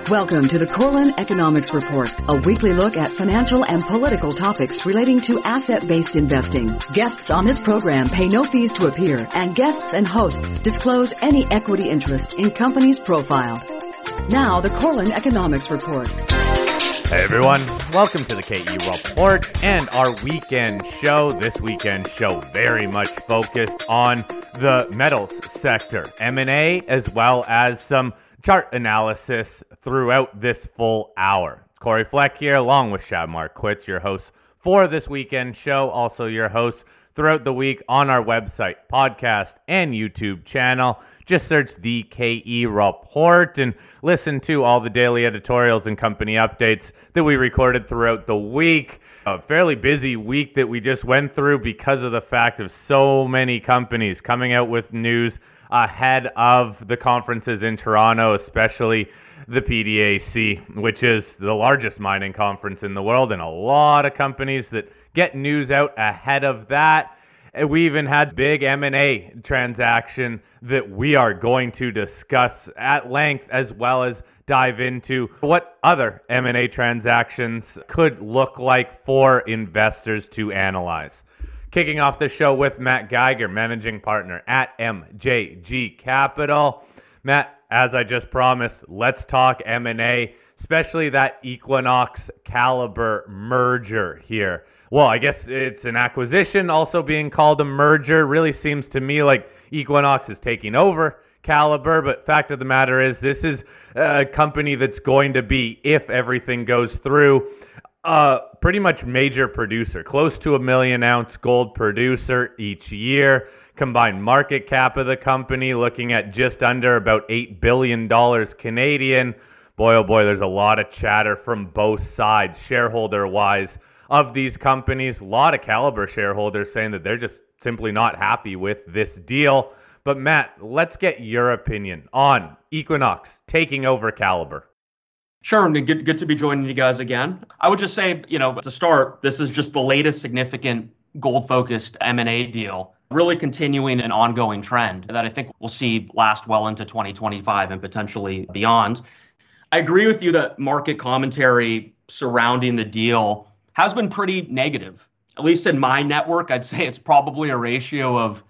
Welcome to the Corlin Economics Report, a weekly look at financial and political topics relating to asset-based investing. Guests on this program pay no fees to appear, and guests and hosts disclose any equity interest in companies profiled. Now, the Corlin Economics Report. Hey everyone, welcome to the KE Report and our weekend show. This weekend show very much focused on the metals sector, M&A, as well as some chart analysis throughout this full hour. Corey Fleck here, along with Shad Marquitz, your host for this weekend show, also your host throughout the week on our website, podcast, and YouTube channel. Just search the KE Report and listen to all the daily editorials and company updates that we recorded throughout the week. A fairly busy week that we just went through because of the fact of so many companies coming out with news ahead of the conferences in Toronto, especially the PDAC, which is the largest mining conference in the world, and a lot of companies that get news out ahead of that. We even had big M&A transaction that we are going to discuss at length, as well as dive into what other M&A transactions could look like for investors to analyze. Kicking off the show with Matt Geiger, managing partner at MJG Capital. Matt, as I just promised, let's talk M&A, especially that Equinox Calibre merger here. Well, I guess it's an acquisition also being called a merger. Really seems to me like Equinox is taking over Calibre, but fact of the matter is this is a company that's going to be, if everything goes through, pretty much major producer, close to 1 million ounce gold producer each year. Combined market cap of the company looking at just under about $8 billion Canadian. Boy, oh boy, there's a lot of chatter from both sides, shareholder-wise, of these companies. A lot of Calibre shareholders saying that they're just simply not happy with this deal. But Matt, let's get your opinion on Equinox taking over Calibre. Sure, and good to be joining you guys again. I would just say, to start, this is just the latest significant gold-focused M&A deal, really continuing an ongoing trend that I think we'll see last well into 2025 and potentially beyond. I agree with you that market commentary surrounding the deal has been pretty negative. At least in my network, I'd say it's probably a ratio of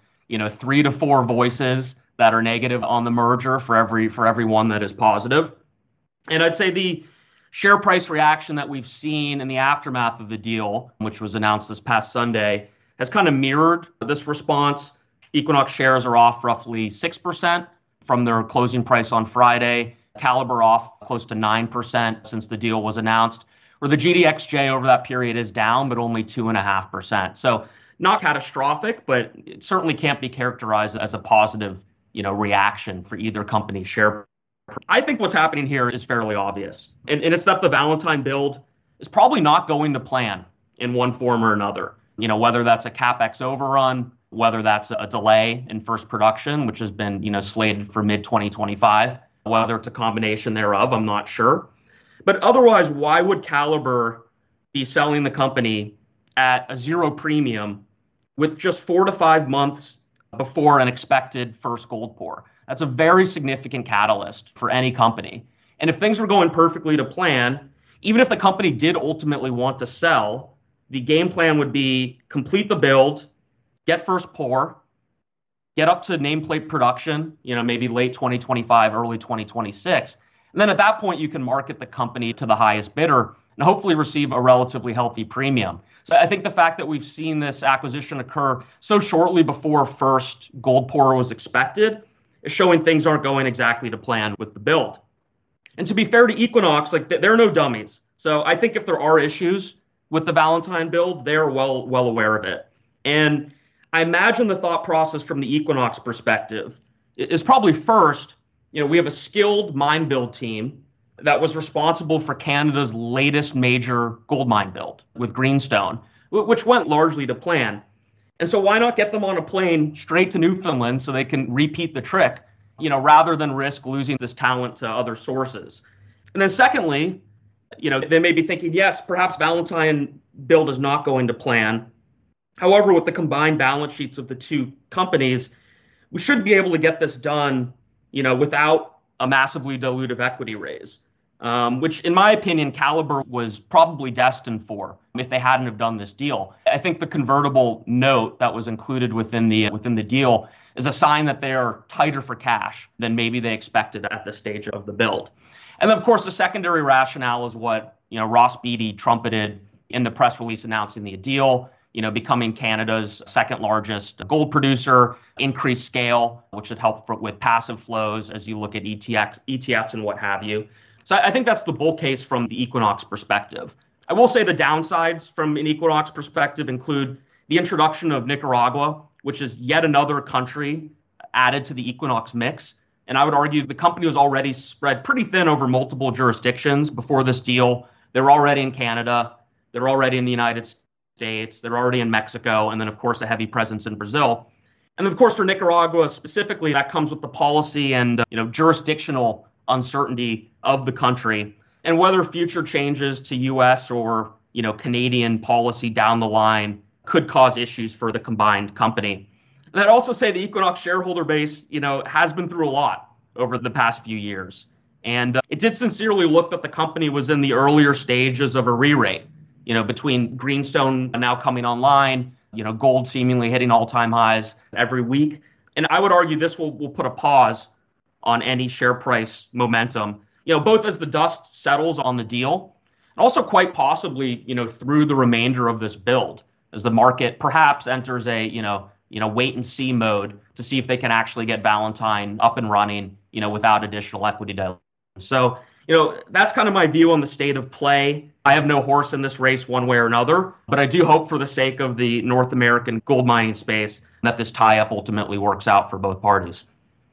3 to 4 voices that are negative on the merger for every one that is positive. And I'd say the share price reaction that we've seen in the aftermath of the deal, which was announced this past Sunday, has kind of mirrored this response. Equinox shares are off roughly 6% from their closing price on Friday. Calibre off close to 9% since the deal was announced, where the GDXJ over that period is down, but only 2.5%. So not catastrophic, but it certainly can't be characterized as a positive, reaction for either company's share. I think what's happening here is fairly obvious. And it's that the Valentine build is probably not going to plan in one form or another. Whether that's a CapEx overrun, whether that's a delay in first production, which has been, slated for mid-2025, whether it's a combination thereof, I'm not sure. But otherwise, why would Calibre be selling the company at a zero premium with just 4 to 5 months before an expected first gold pour? That's a very significant catalyst for any company. And if things were going perfectly to plan, even if the company did ultimately want to sell, the game plan would be complete the build, get first pour, get up to nameplate production, maybe late 2025, early 2026. And then at that point, you can market the company to the highest bidder and hopefully receive a relatively healthy premium. So I think the fact that we've seen this acquisition occur so shortly before first gold pour was expected is showing things aren't going exactly to plan with the build. And to be fair to Equinox, they're no dummies. So I think if there are issues with the Valentine build, they're well aware of it. And I imagine the thought process from the Equinox perspective is probably first, we have a skilled mine build team that was responsible for Canada's latest major gold mine build with Greenstone, which went largely to plan. And so why not get them on a plane straight to Newfoundland so they can repeat the trick, rather than risk losing this talent to other sources. And then secondly, they may be thinking, yes, perhaps Valentine build is not going to plan. However, with the combined balance sheets of the two companies, we should be able to get this done, without a massively dilutive equity raise. which in my opinion, Caliber was probably destined for if they hadn't have done this deal. I think the convertible note that was included within the deal is a sign that they are tighter for cash than maybe they expected at this stage of the build. And then, of course, the secondary rationale is what Ross Beaty trumpeted in the press release announcing the deal. Becoming Canada's second largest gold producer, increased scale, which should help with passive flows as you look at ETFs and what have you. So I think that's the bull case from the Equinox perspective. I will say the downsides from an Equinox perspective include the introduction of Nicaragua, which is yet another country added to the Equinox mix. And I would argue the company was already spread pretty thin over multiple jurisdictions before this deal. They were already in Canada. They're already in the United States. They're already in Mexico. And then, of course, a heavy presence in Brazil. And of course, for Nicaragua specifically, that comes with the policy and jurisdictional uncertainty of the country and whether future changes to U.S. or Canadian policy down the line could cause issues for the combined company. And I'd also say the Equinox shareholder base, has been through a lot over the past few years. And it did sincerely look that the company was in the earlier stages of a re-rate, between Greenstone now coming online, gold seemingly hitting all-time highs every week. And I would argue this will put a pause on any share price momentum, both as the dust settles on the deal and also quite possibly, through the remainder of this build as the market perhaps enters a, wait and see mode to see if they can actually get Valentine up and running, without additional equity dilution. So, that's kind of my view on the state of play. I have no horse in this race one way or another, but I do hope for the sake of the North American gold mining space that this tie-up ultimately works out for both parties.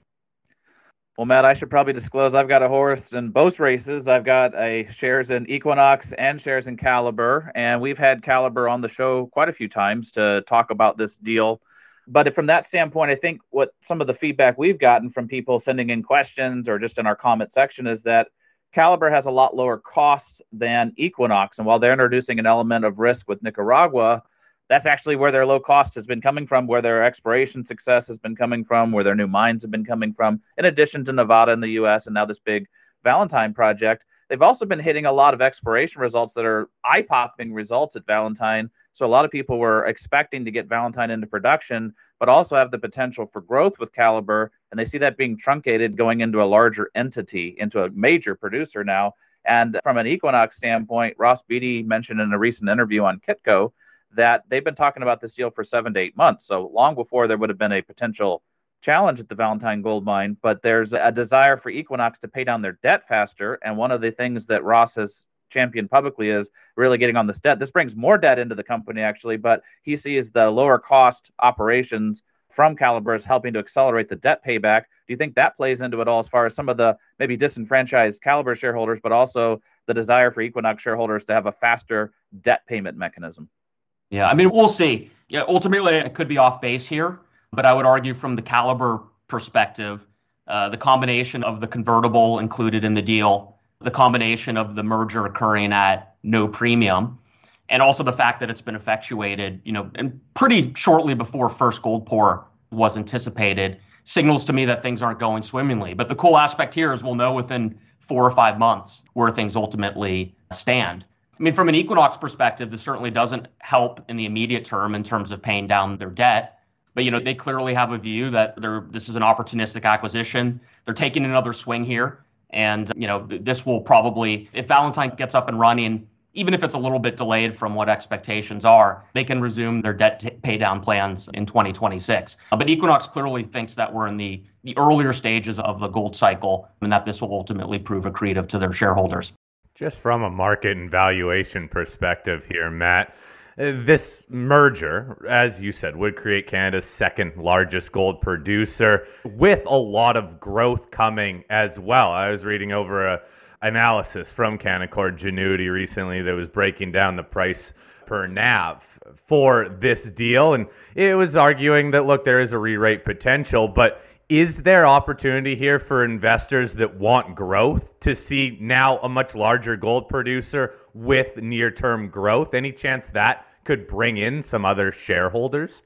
Well, Matt, I should probably disclose I've got a horse in both races. I've got shares in Equinox and shares in Caliber, and we've had Caliber on the show quite a few times to talk about this deal. But from that standpoint, I think what some of the feedback we've gotten from people sending in questions or just in our comment section is that Caliber has a lot lower cost than Equinox. And while they're introducing an element of risk with Nicaragua, that's actually where their low cost has been coming from, where their exploration success has been coming from, where their new mines have been coming from, in addition to Nevada in the U.S. and now this big Valentine project. They've also been hitting a lot of exploration results that are eye-popping results at Valentine. So a lot of people were expecting to get Valentine into production, but also have the potential for growth with Caliber. And they see that being truncated going into a larger entity, into a major producer now. And from an Equinox standpoint, Ross Beaty mentioned in a recent interview on Kitco that they've been talking about this deal for 7 to 8 months. So long before there would have been a potential challenge at the Valentine gold mine, but there's a desire for Equinox to pay down their debt faster. And one of the things that Ross has championed publicly is really getting on this debt. This brings more debt into the company, actually, but he sees the lower cost operations from Caliber as helping to accelerate the debt payback. Do you think that plays into it all as far as some of the maybe disenfranchised Caliber shareholders, but also the desire for Equinox shareholders to have a faster debt payment mechanism? Yeah, I mean, we'll see. Yeah, ultimately, it could be off base here, but I would argue from the Caliber perspective, the combination of the convertible included in the deal, the combination of the merger occurring at no premium, and also the fact that it's been effectuated, and pretty shortly before first gold pour was anticipated, signals to me that things aren't going swimmingly. But the cool aspect here is we'll know within 4 or 5 months where things ultimately stand. I mean, from an Equinox perspective, this certainly doesn't help in the immediate term in terms of paying down their debt. But, they clearly have a view that this is an opportunistic acquisition. They're taking another swing here. And, this will probably, if Valentine gets up and running, even if it's a little bit delayed from what expectations are, they can resume their debt pay down plans in 2026. But Equinox clearly thinks that we're in the earlier stages of the gold cycle and that this will ultimately prove accretive to their shareholders. Just from a market and valuation perspective here, Matt, this merger, as you said, would create Canada's second largest gold producer with a lot of growth coming as well. I was reading over an analysis from Canaccord Genuity recently that was breaking down the price per NAV for this deal, and it was arguing that, look, there is a re-rate potential, but is there opportunity here for investors that want growth to see now a much larger gold producer with near-term growth? Any chance that could bring in some other shareholders?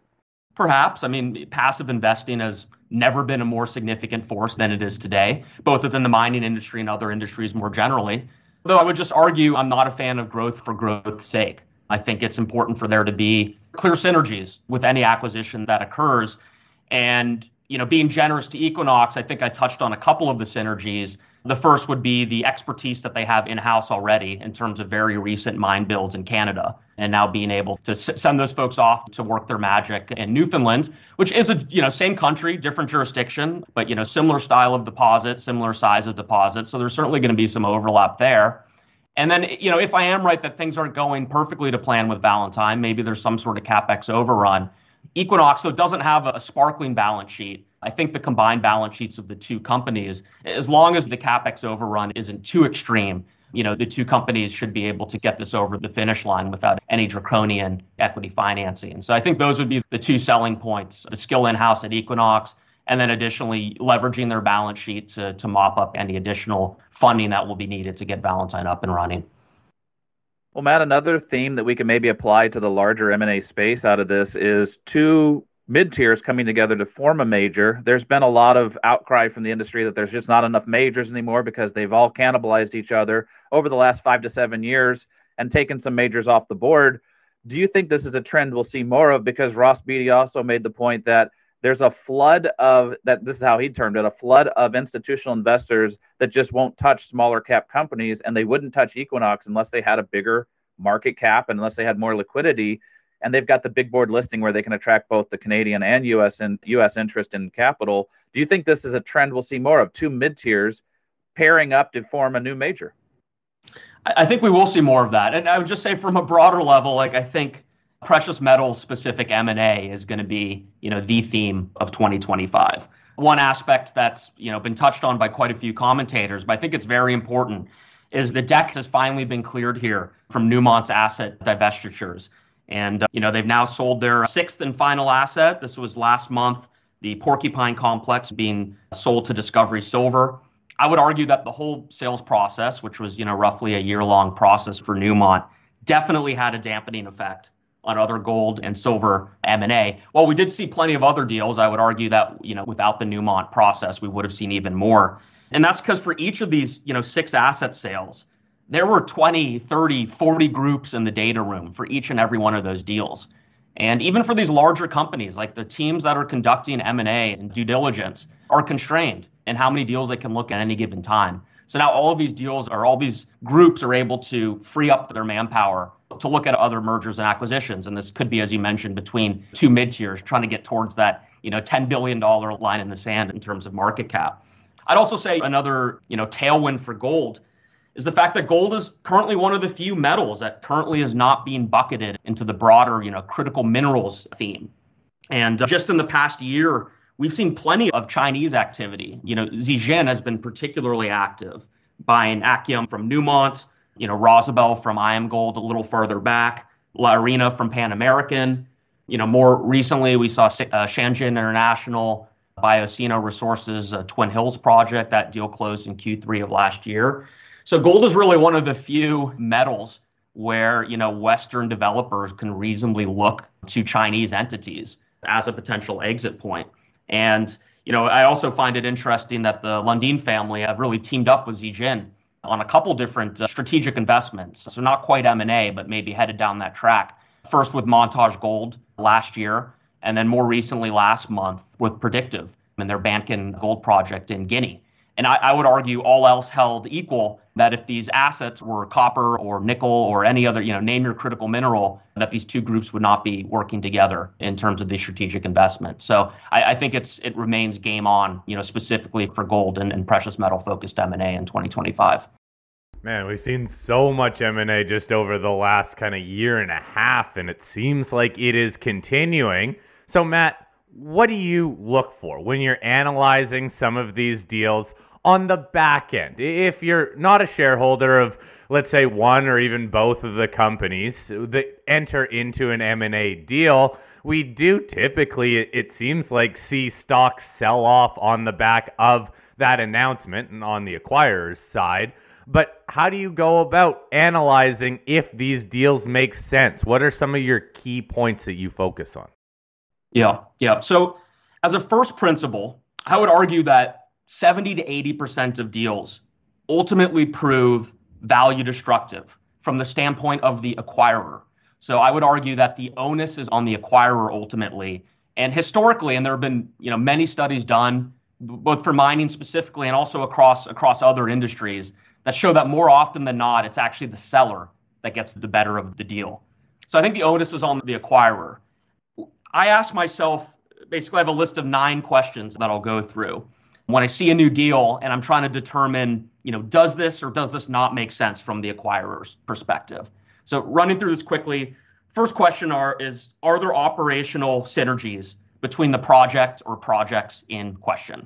Perhaps. I mean, passive investing has never been a more significant force than it is today, both within the mining industry and other industries more generally. Though I would just argue I'm not a fan of growth for growth's sake. I think it's important for there to be clear synergies with any acquisition that occurs. And, being generous to Equinox, I think I touched on a couple of the synergies. The first would be the expertise that they have in-house already in terms of very recent mine builds in Canada, and now being able to send those folks off to work their magic in Newfoundland, which is same country, different jurisdiction, but, similar style of deposit, similar size of deposit. So there's certainly going to be some overlap there. And then, if I am right that things aren't going perfectly to plan with Valentine, maybe there's some sort of CapEx overrun. Equinox, though, doesn't have a sparkling balance sheet. I think the combined balance sheets of the two companies, as long as the CapEx overrun isn't too extreme, the two companies should be able to get this over the finish line without any draconian equity financing. So I think those would be the two selling points: the skill in-house at Equinox, and then additionally leveraging their balance sheet to mop up any additional funding that will be needed to get Valentine up and running. Well, Matt, another theme that we can maybe apply to the larger M&A space out of this is two mid-tiers coming together to form a major. There's been a lot of outcry from the industry that there's just not enough majors anymore because they've all cannibalized each other over the last 5 to 7 years and taken some majors off the board. Do you think this is a trend we'll see more of? Because Ross Beatty also made the point that there's a flood of, that this is how he termed it, a flood of institutional investors that just won't touch smaller cap companies, and they wouldn't touch Equinox unless they had a bigger market cap and unless they had more liquidity. And they've got the big board listing where they can attract both the Canadian and U.S. interest in capital. Do you think this is a trend we'll see more of, two mid-tiers pairing up to form a new major? I think we will see more of that. And I would just say from a broader level, I think precious metal specific M&A is going to be, the theme of 2025. One aspect that's, been touched on by quite a few commentators, but I think it's very important, is the deck has finally been cleared here from Newmont's asset divestitures. And, they've now sold their sixth and final asset. This was last month, the Porcupine Complex being sold to Discovery Silver. I would argue that the whole sales process, which was, roughly a year-long process for Newmont, definitely had a dampening effect on other gold and silver M&A. While we did see plenty of other deals, I would argue that, without the Newmont process, we would have seen even more. And that's because for each of these, 6 asset sales, there were 20, 30, 40 groups in the data room for each and every one of those deals. And even for these larger companies, like the teams that are conducting M&A and due diligence are constrained in how many deals they can look at any given time. So now all these groups are able to free up their manpower to look at other mergers and acquisitions. And this could be, as you mentioned, between two mid-tiers trying to get towards that, $10 billion line in the sand in terms of market cap. I'd also say another, tailwind for gold is the fact that gold is currently one of the few metals that currently is not being bucketed into the broader, critical minerals theme. And just in the past year, we've seen plenty of Chinese activity. Zijin has been particularly active, buying Akium from Newmont, Rosabel from IAMGOLD a little further back, La Arena from Pan American. More recently, we saw Shenzhen International buy Osino Resources Twin Hills project. That deal closed in Q3 of last year. So gold is really one of the few metals where, Western developers can reasonably look to Chinese entities as a potential exit point. And, I also find it interesting that the Lundin family have really teamed up with Zijin on a couple different strategic investments. So not quite M&A, but maybe headed down that track. First with Montage Gold last year, and then more recently last month with Predictive and their Bankan gold project in Guinea. And I would argue, all else held equal, that if these assets were copper or nickel or any other, name your critical mineral, that these two groups would not be working together in terms of the strategic investment. So I think it remains game on, specifically for gold and precious metal focused M&A in 2025. Man, we've seen so much M&A just over the last kind of year and a half, and it seems like it is continuing. So Matt, what do you look for when you're analyzing some of these deals on the back end? If you're not a shareholder of, let's say, one or even both of the companies that enter into an M&A deal, we do typically, it seems like, see stocks sell off on the back of that announcement and on the acquirer's side. But how do you go about analyzing if these deals make sense? What are some of your key points that you focus on? Yeah, yeah. So as a first principle, I would argue that 70 to 80% of deals ultimately prove value destructive from the standpoint of the acquirer. So I would argue that the onus is on the acquirer ultimately. And historically, and there have been, many studies done both for mining specifically and also across other industries that show that more often than not, it's actually the seller that gets the better of the deal. So I think the onus is on the acquirer. I ask myself, basically, I have a list of 9 questions that I'll go through when I see a new deal and I'm trying to determine, does this or does this not make sense from the acquirer's perspective? So running through this quickly, first question are there operational synergies between the project or projects in question?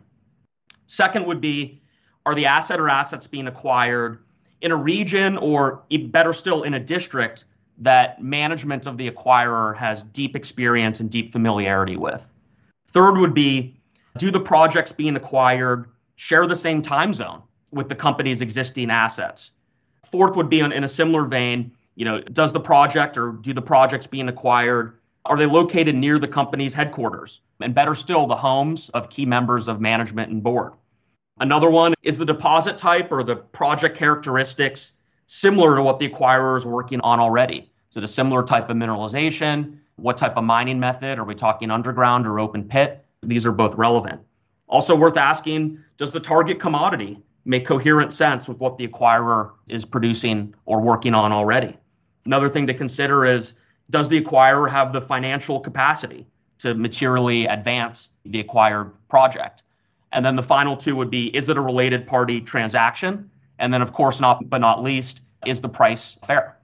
Second would be, are the asset or assets being acquired in a region or better still in a district that management of the acquirer has deep experience and deep familiarity with? Third would be, do the projects being acquired share the same time zone with the company's existing assets? Fourth would be in a similar vein, does the project or do the projects being acquired, are they located near the company's headquarters? And better still, the homes of key members of management and board. Another one is the deposit type or the project characteristics similar to what the acquirer is working on already. So the similar type of mineralization, what type of mining method? Are we talking underground or open pit? These are both relevant. Also worth asking, does the target commodity make coherent sense with what the acquirer is producing or working on already? Another thing to consider is, does the acquirer have the financial capacity to materially advance the acquired project? And then the final 2 would be, is it a related party transaction? And then, of course, not least, is the price fair?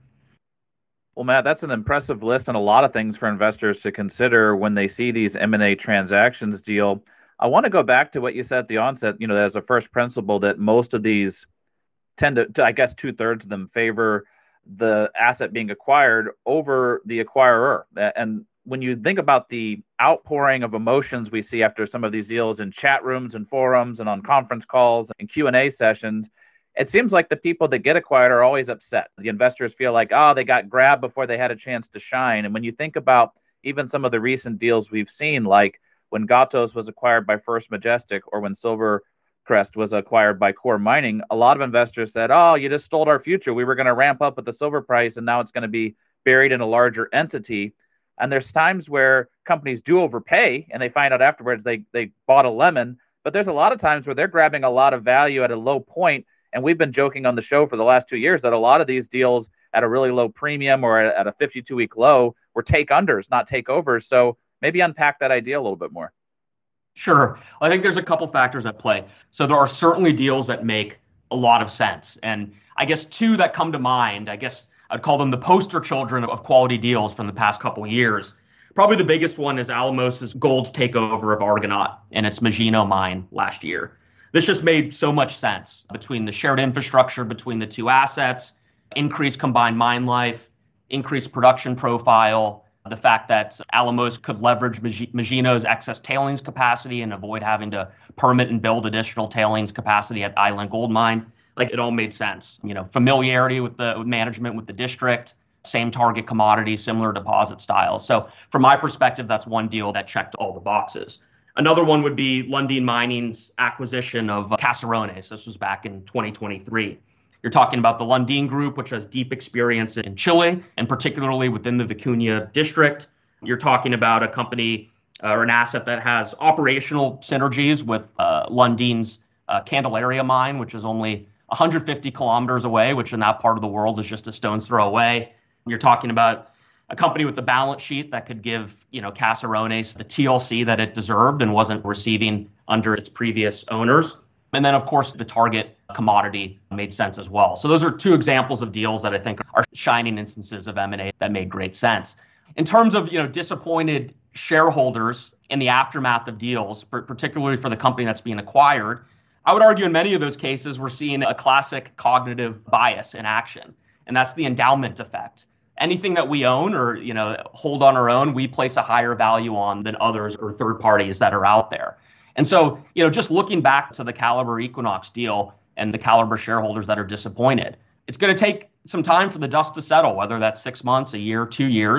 Well, Matt, that's an impressive list and a lot of things for investors to consider when they see these M&A transactions deal. I want to go back to what you said at the onset, as a first principle that most of these tend to I guess 2/3 of them favor the asset being acquired over the acquirer. And when you think about the outpouring of emotions we see after some of these deals in chat rooms and forums and on conference calls and Q&A sessions, it seems like the people that get acquired are always upset. The investors feel like, they got grabbed before they had a chance to shine. And when you think about even some of the recent deals we've seen, like when Gatos was acquired by First Majestic or when Silvercrest was acquired by Core Mining, a lot of investors said, you just stole our future. We were going to ramp up with the silver price, and now it's going to be buried in a larger entity. And there's times where companies do overpay and they find out afterwards they bought a lemon. But there's a lot of times where they're grabbing a lot of value at a low point. And we've been joking on the show for the last 2 years that a lot of these deals at a really low premium or at a 52-week low were take unders, not takeovers. So maybe unpack that idea a little bit more. Sure. I think there's a couple factors at play. So there are certainly deals that make a lot of sense. And I guess 2 that come to mind, I guess I'd call them the poster children of quality deals from the past couple of years. Probably the biggest one is Alamos Gold's takeover of Argonaut and its Magino mine last year. This just made so much sense between the shared infrastructure between the 2 assets, increased combined mine life, increased production profile, the fact that Alamos could leverage Magino's excess tailings capacity and avoid having to permit and build additional tailings capacity at Island Gold Mine. Like, it all made sense. Familiarity with management with the district, same target commodity, similar deposit styles. So from my perspective, that's one deal that checked all the boxes. Another one would be Lundin Mining's acquisition of Caserones. This was back in 2023. You're talking about the Lundin Group, which has deep experience in Chile, and particularly within the Vicuña district. You're talking about a company or an asset that has operational synergies with Lundin's Candelaria mine, which is only 150 kilometers away, which in that part of the world is just a stone's throw away. You're talking about a company with a balance sheet that could give, Caserones the TLC that it deserved and wasn't receiving under its previous owners. And then, of course, the target commodity made sense as well. So those are 2 examples of deals that I think are shining instances of M&A that made great sense. In terms of, disappointed shareholders in the aftermath of deals, particularly for the company that's being acquired, I would argue in many of those cases, we're seeing a classic cognitive bias in action, and that's the endowment effect. Anything that we own or, hold on our own, we place a higher value on than others or third parties that are out there. And so, just looking back to the Calibre Equinox deal and the Calibre shareholders that are disappointed, it's going to take some time for the dust to settle, whether that's 6 months, a year, 2 years.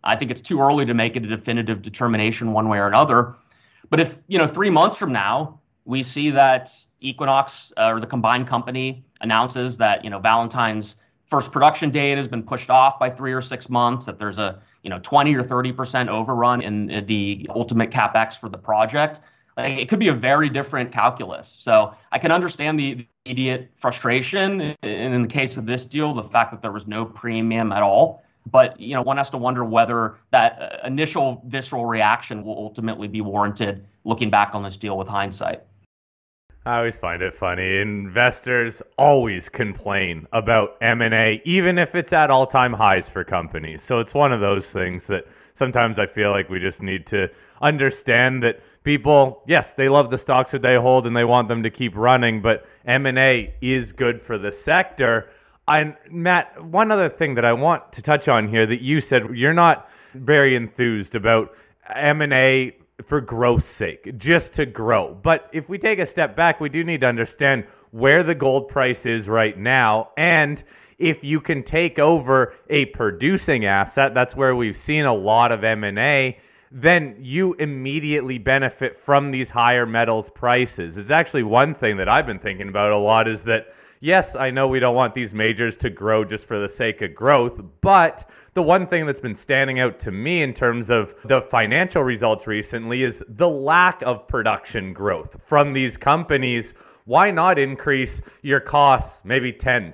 I think it's too early to make it a definitive determination one way or another. But if, 3 months from now, we see that Equinox or the combined company announces that, Valentine's first production date has been pushed off by 3 or 6 months, that there's a, 20 or 30% overrun in the ultimate CapEx for the project, like, it could be a very different calculus. So I can understand the immediate frustration in the case of this deal, the fact that there was no premium at all. But, one has to wonder whether that initial visceral reaction will ultimately be warranted looking back on this deal with hindsight. I always find it funny. Investors always complain about M&A, even if it's at all-time highs for companies. So it's one of those things that sometimes I feel like we just need to understand that people, yes, they love the stocks that they hold and they want them to keep running, but M&A is good for the sector. And Matt, one other thing that I want to touch on here that you said, you're not very enthused about M&A for growth's sake, just to grow. But if we take a step back, we do need to understand where the gold price is right now. And if you can take over a producing asset, that's where we've seen a lot of M&A, then you immediately benefit from these higher metals prices. It's actually one thing that I've been thinking about a lot is that, yes, I know we don't want these majors to grow just for the sake of growth, but the one thing that's been standing out to me in terms of the financial results recently is the lack of production growth from these companies. Why not increase your costs maybe 10,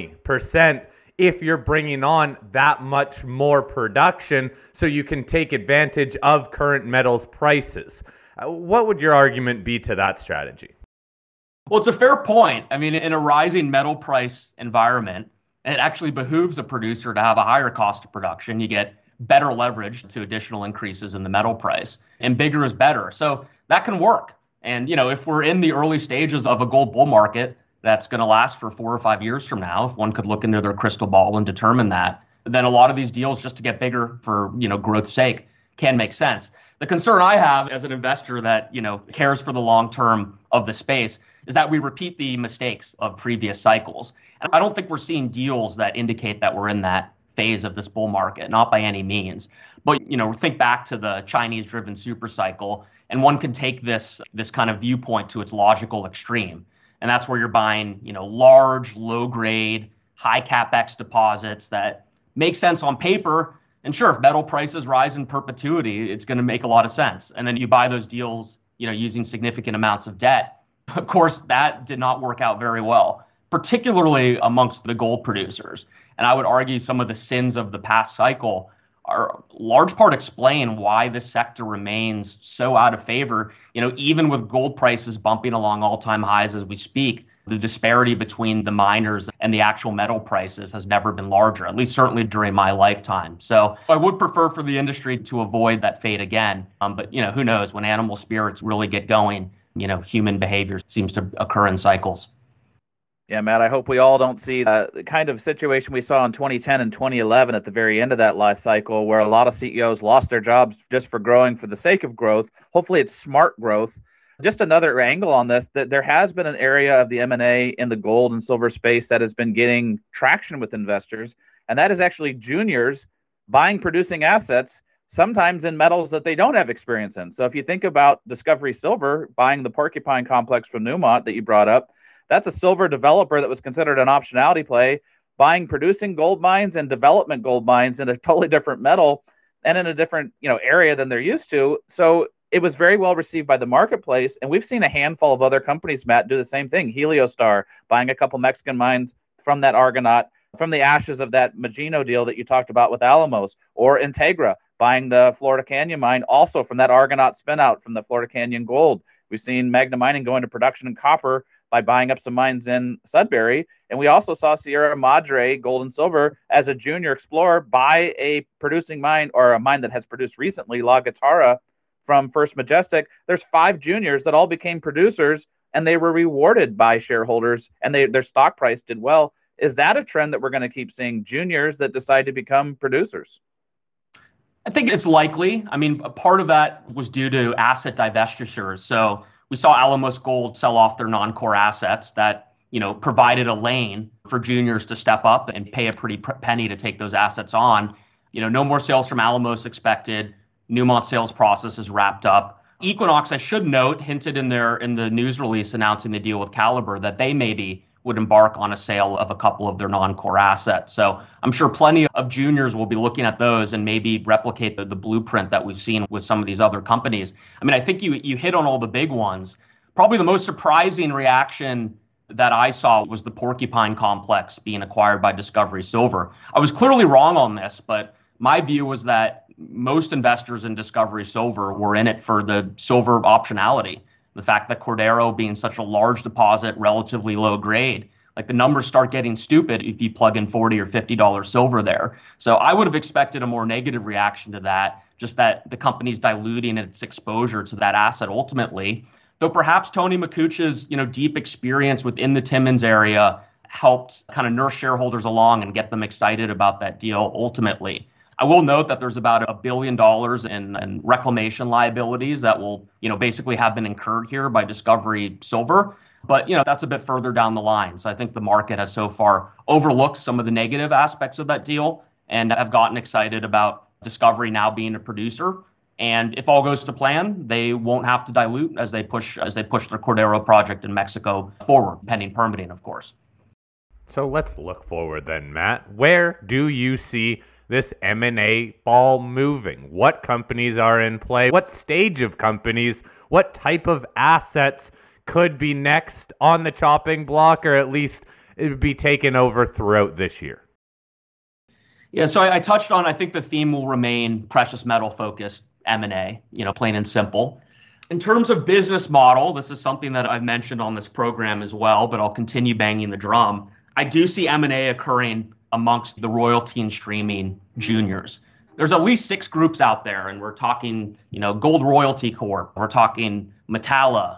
20% if you're bringing on that much more production so you can take advantage of current metals prices? What would your argument be to that strategy? Well, it's a fair point. I mean, in a rising metal price environment, it actually behooves a producer to have a higher cost of production. You get better leverage to additional increases in the metal price, and bigger is better. So that can work. And, if we're in the early stages of a gold bull market that's going to last for 4 or 5 years from now, if one could look into their crystal ball and determine that, then a lot of these deals just to get bigger for, growth's sake can make sense. The concern I have as an investor that, cares for the long term of the space is that we repeat the mistakes of previous cycles. And I don't think we're seeing deals that indicate that we're in that phase of this bull market, not by any means. But, think back to the Chinese-driven super cycle, and one can take this kind of viewpoint to its logical extreme. And that's where you're buying, large, low-grade, high CapEx deposits that make sense on paper. And sure, if metal prices rise in perpetuity, it's going to make a lot of sense. And then you buy those deals, using significant amounts of debt. Of course, that did not work out very well, particularly amongst the gold producers. And I would argue some of the sins of the past cycle are large part explain why this sector remains so out of favor. Even with gold prices bumping along all-time highs as we speak, the disparity between the miners and the actual metal prices has never been larger, at least certainly during my lifetime. So I would prefer for the industry to avoid that fate again. But, who knows, when animal spirits really get going, human behavior seems to occur in cycles. Yeah, Matt, I hope we all don't see the kind of situation we saw in 2010 and 2011 at the very end of that life cycle, where a lot of CEOs lost their jobs just for growing for the sake of growth. Hopefully it's smart growth. Just another angle on this, that there has been an area of the M&A in the gold and silver space that has been getting traction with investors, and that is actually juniors buying producing assets, sometimes in metals that they don't have experience in. So if you think about Discovery Silver buying the Porcupine complex from Newmont that you brought up, that's a silver developer that was considered an optionality play, buying producing gold mines and development gold mines in a totally different metal and in a different, area than they're used to. So it was very well received by the marketplace. And we've seen a handful of other companies, Matt, do the same thing. Heliostar buying a couple Mexican mines from that Argonaut, from the ashes of that Magino deal that you talked about with Alamos, or Integra buying the Florida Canyon mine also from that Argonaut spinout from the Florida Canyon Gold. We've seen Magna Mining go into production in copper by buying up some mines in Sudbury. And we also saw Sierra Madre Gold and Silver as a junior explorer buy a producing mine, or a mine that has produced recently, La Guitarra, from First Majestic. There's 5 juniors that all became producers, and they were rewarded by shareholders, and their stock price did well. Is that a trend that we're going to keep seeing, juniors that decide to become producers? I think it's likely. I mean, a part of that was due to asset divestitures. So we saw Alamos Gold sell off their non-core assets that, provided a lane for juniors to step up and pay a pretty penny to take those assets on. No more sales from Alamos expected. Newmont sales process is wrapped up. Equinox, I should note, hinted in the news release announcing the deal with Calibre that they maybe would embark on a sale of a couple of their non-core assets. So I'm sure plenty of juniors will be looking at those and maybe replicate the blueprint that we've seen with some of these other companies. I mean, I think you hit on all the big ones. Probably the most surprising reaction that I saw was the Porcupine complex being acquired by Discovery Silver. I was clearly wrong on this, but my view was that most investors in Discovery Silver were in it for the silver optionality. The fact that Cordero being such a large deposit, relatively low grade, like the numbers start getting stupid if you plug in $40 or $50 silver there. So I would have expected a more negative reaction to that, just that the company's diluting its exposure to that asset ultimately. Though perhaps Tony Makuch's, deep experience within the Timmins area helped kind of nurse shareholders along and get them excited about that deal ultimately. I will note that there's about $1 billion in reclamation liabilities that will, basically have been incurred here by Discovery Silver. But, that's a bit further down the line. So I think the market has so far overlooked some of the negative aspects of that deal and have gotten excited about Discovery now being a producer. And if all goes to plan, they won't have to dilute as they push their Cordero project in Mexico forward, pending permitting, of course. So let's look forward then, Matt. Where do you see this M&A ball moving? What companies are in play? What stage of companies? What type of assets could be next on the chopping block, or at least it would be taken over throughout this year? Yeah, so I touched on, I think the theme will remain precious metal focused M&A, plain and simple. In terms of business model, this is something that I've mentioned on this program as well, but I'll continue banging the drum. I do see M&A occurring amongst the royalty and streaming juniors. There's at least 6 groups out there, and we're talking, Gold Royalty Corp, we're talking Metalla,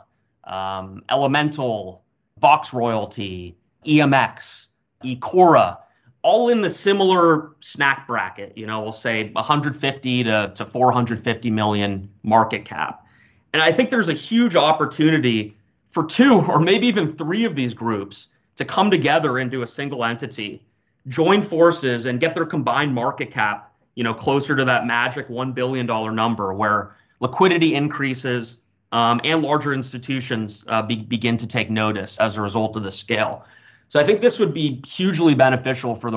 Elemental, Vox Royalty, EMX, Ecora, all in the similar snack bracket. We'll say 150 to 450 million market cap. And I think there's a huge opportunity for 2 or maybe even 3 of these groups to come together into a single entity, join forces, and get their combined market cap, closer to that magic $1 billion number where liquidity increases and larger institutions begin to take notice as a result of the scale. So I think this would be hugely beneficial for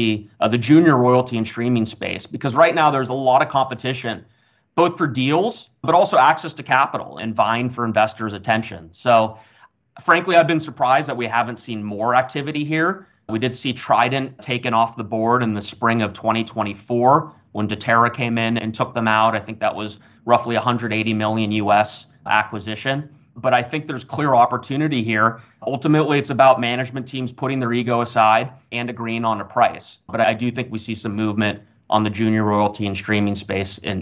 the junior royalty and streaming space, because right now there's a lot of competition, both for deals, but also access to capital and vying for investors' attention. So frankly, I've been surprised that we haven't seen more activity here. We did see Trident taken off the board in the spring of 2024 when Deterra came in and took them out. I think that was roughly $180 million US acquisition. But I think there's clear opportunity here. Ultimately, it's about management teams putting their ego aside and agreeing on a price. But I do think we see some movement on the junior royalty and streaming space in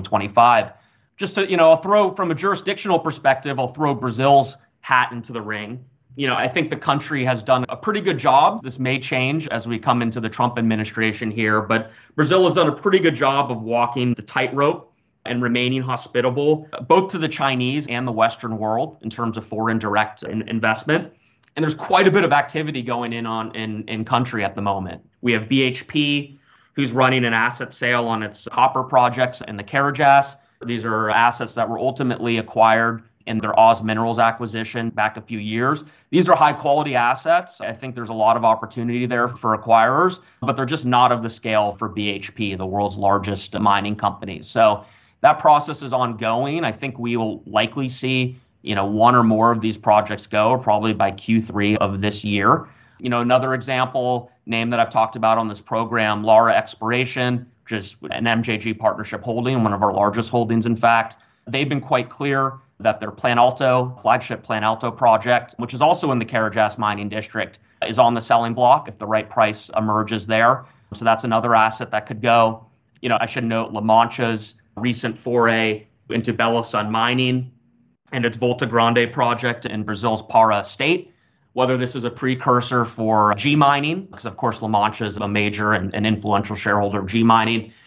2025. Just to, I'll throw from a jurisdictional perspective, I'll throw Brazil's hat into the ring. I think the country has done a pretty good job. This may change as we come into the Trump administration here, but Brazil has done a pretty good job of walking the tightrope and remaining hospitable, both to the Chinese and the Western world in terms of foreign direct investment. And there's quite a bit of activity going in country at the moment. We have BHP, who's running an asset sale on its copper projects in the Carajás. These are assets that were ultimately acquired in their Oz Minerals acquisition back a few years. These are high quality assets. I think there's a lot of opportunity there for acquirers, but they're just not of the scale for BHP, the world's largest mining company. So that process is ongoing. I think we will likely see, 1 or more of these projects go, probably by Q3 of this year. Another example, name that I've talked about on this program, Lara Exploration, which is an MJG partnership holding, one of our largest holdings, in fact. They've been quite clear that their flagship Plan Alto project, which is also in the Carajás mining district, is on the selling block if the right price emerges there. So that's another asset that could go. I should note La Mancha's recent foray into Belo Sun mining and its Volta Grande project in Brazil's Para state. Whether this is a precursor for G mining, because of course La Mancha is a major and influential shareholder of G mining,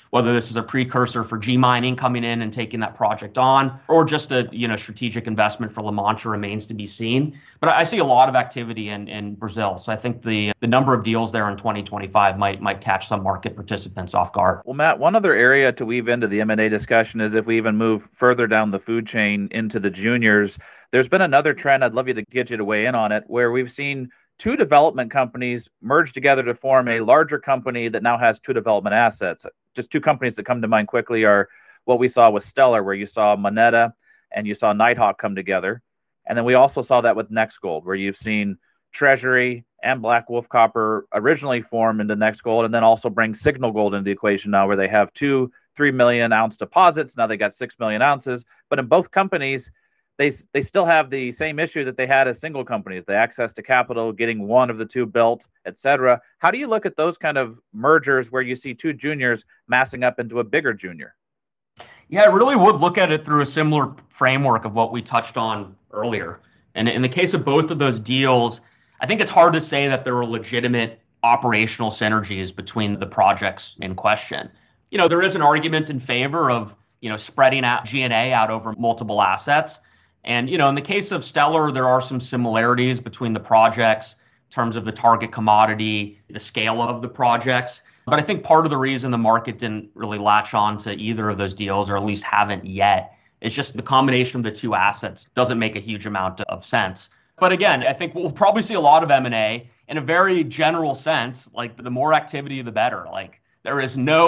whether this is a precursor for G Mining coming in and taking that project on, or just a strategic investment for La Mancha remains to be seen. But I see a lot of activity in Brazil. So I think the number of deals there in 2025 might catch some market participants off guard. Well, Matt, one other area to weave into the M&A discussion is if we even move further down the food chain into the juniors, there's been another trend, I'd love you to get you to weigh in on it, where we've seen two development companies merge together to form a larger company that now has two development assets. Just two companies that come to mind quickly are what we saw with Stellar, where you saw Moneta and you saw Nighthawk come together. And then we also saw that with NextGold, where you've seen Treasury and Black Wolf Copper originally form into NextGold, and then also bring Signal Gold into the equation now, where they have 2 3 million ounce deposits. Now they got 6 million ounces. But in both companies, they still have the same issue that they had as single companies, the access to capital, getting one of the two built, et cetera. How do you look at those kind of mergers where you see two juniors massing up into a bigger junior? Yeah, I really would look at it through a similar framework of what we touched on earlier. And in the case of both of those deals, I think it's hard to say that there are legitimate operational synergies between the projects in question. There is an argument in favor of, spreading out G&A out over multiple assets. And, in the case of Stellar, there are some similarities between the projects in terms of the target commodity, the scale of the projects. But I think part of the reason the market didn't really latch on to either of those deals, or at least haven't yet, is just the combination of the two assets doesn't make a huge amount of sense. But again, I think we'll probably see a lot of M&A in a very general sense. Like, the more activity, the better. Like, there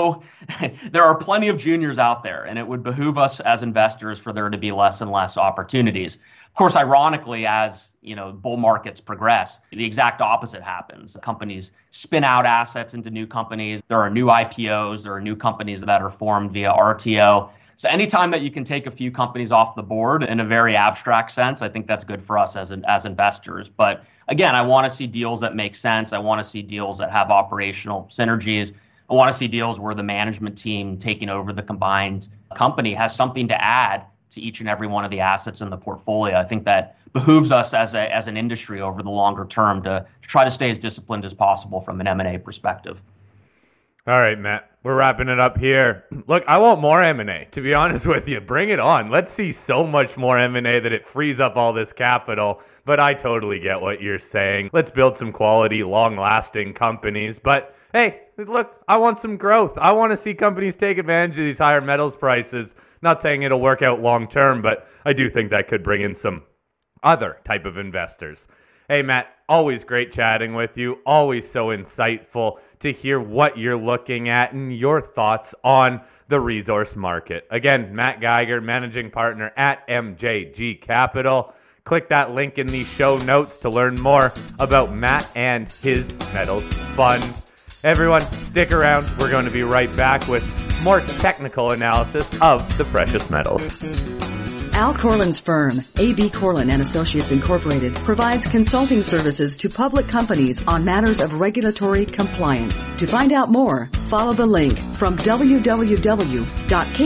are plenty of juniors out there, and it would behoove us as investors for there to be less and less opportunities. Of course, ironically, as bull markets progress, the exact opposite happens. Companies spin out assets into new companies. There are new IPOs. There are new companies that are formed via RTO. So anytime that you can take a few companies off the board in a very abstract sense, I think that's good for us as investors. But again, I want to see deals that make sense. I want to see deals that have operational synergies. I want to see deals where the management team taking over the combined company has something to add to each and every one of the assets in the portfolio. I think that behooves us as an industry over the longer term to try to stay as disciplined as possible from an M&A perspective. All right, Matt, we're wrapping it up here. Look, I want more M&A, to be honest with you. Bring it on. Let's see so much more M&A that it frees up all this capital. But I totally get what you're saying. Let's build some quality, long-lasting companies. But hey, look, I want some growth. I want to see companies take advantage of these higher metals prices. Not saying it'll work out long-term, but I do think that could bring in some other type of investors. Hey, Matt, always great chatting with you. Always so insightful to hear what you're looking at and your thoughts on the resource market. Again, Matt Geiger, managing partner at MJG Capital. Click that link in the show notes to learn more about Matt and his metals fund. Everyone, stick around. We're going to be right back with more technical analysis of the precious metals. Al Corlin's firm, A.B. Corlin & Associates Incorporated, provides consulting services to public companies on matters of regulatory compliance. To find out more, follow the link from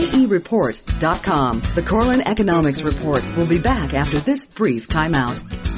www.kereport.com. The Corlin Economics Report will be back after this brief timeout.